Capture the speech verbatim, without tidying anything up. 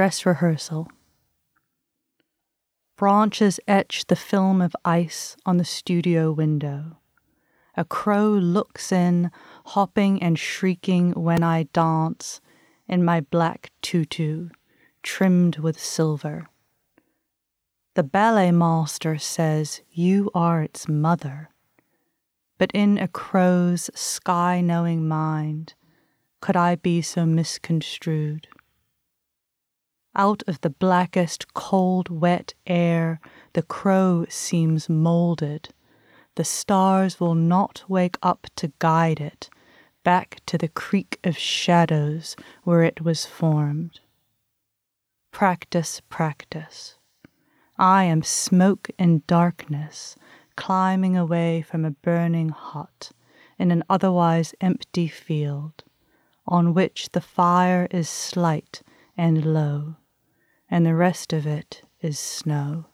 Dress rehearsal. Branches etch the film of ice on the studio window. A crow looks in, hopping and shrieking when I dance in my black tutu, trimmed with silver. The ballet master says you are its mother, but in a crow's sky-knowing mind, could I be so misconstrued? Out of the blackest, cold, wet air, the crow seems molded. The stars will not wake up to guide it back to the creek of shadows where it was formed. Practice, practice. I am smoke and darkness, climbing away from a burning hut in an otherwise empty field, on which the fire is slight and low, and the rest of it is snow.